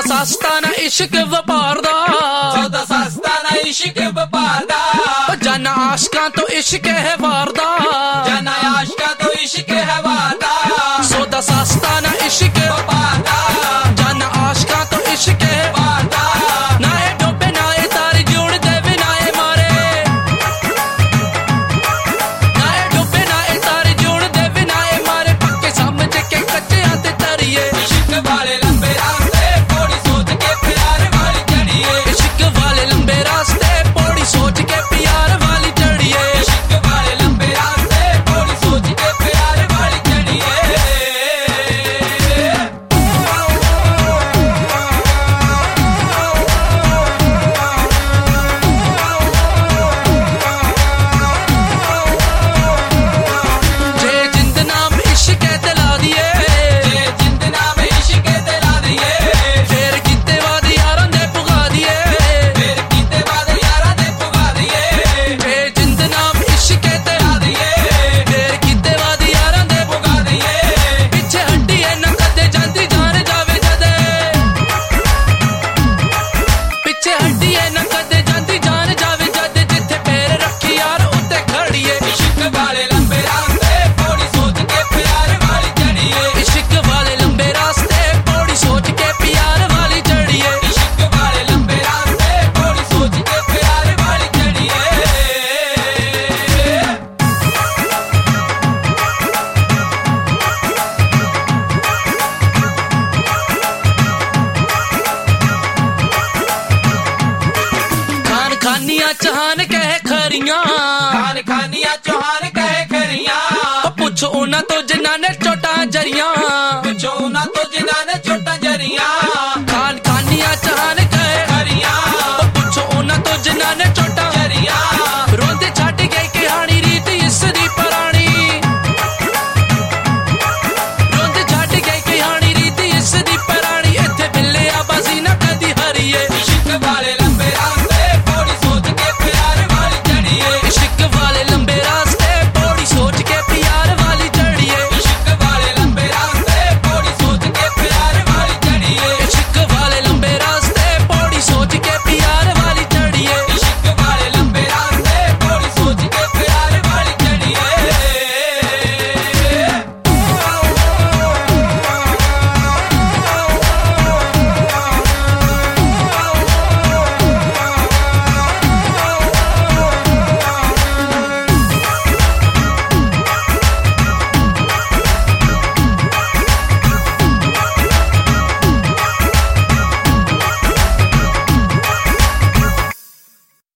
सस्ता ना इश्क व्यापार दा, सौदा सस्ता ना इश्क व्यापार दा। जाना आशका तो इश्क है वारदा, जाना आशका तो इश्क है वारदा। सौदा सस्ता ना इश्क व्यापार दा, जाना आशका तो इश्क है वारदा। ना ए डोबे ना ए तारी जोड़ देवे ना ए मारे, ना ए डोबे ना ए तारी जोड़ देवे ना ए मारे, पक्के समझ के कच्चे आते तरिए। इश्क वाले लंबे रास्ते थोड़ी सोच के प्यार वाली चढ़िए। इश्क वाले लंबे रास्ते पौड़ी सोच के प्यार वाली चढ़िए। इश्क वाले लंबे रास्ते थोड़ी सोच के प्यार वाली चढ़िए। जे जिंद नाम इश्क दिला दिए, जे जिंद नाम इश्क दिला दिए। फिर किते बाद यारां दे पुगा दिए, फिर कीते बाद यारां दे पुगा दिए। जे जिंद नाम इश्क दिला दिए, फिर किते बाद यारां दे पुगा दिए। पिछे हड्डी है न कदे जांदी जान जावे जदे, पिछे हड्डी है न कदे जांदी जान जावे जदे, जिथे पैर रखी यार उत्ते खड़िए। इश्क वाले लंबे रास्ते थोड़ी सोच के प्यार वाली चढ़िए। इश्क वाले लंबे रास्ते पौड़ी सोच के प्यार वाली चढ़िए। इश्क वाले लंबे रास्ते थोड़ी सोच के प्यार वाली चढ़िए। खान खानिया चहान कह खरियां, खान खानिया चौहान कहे खरिया। पुछ उन्हां तो जिन्हां ने चोटां जरियां।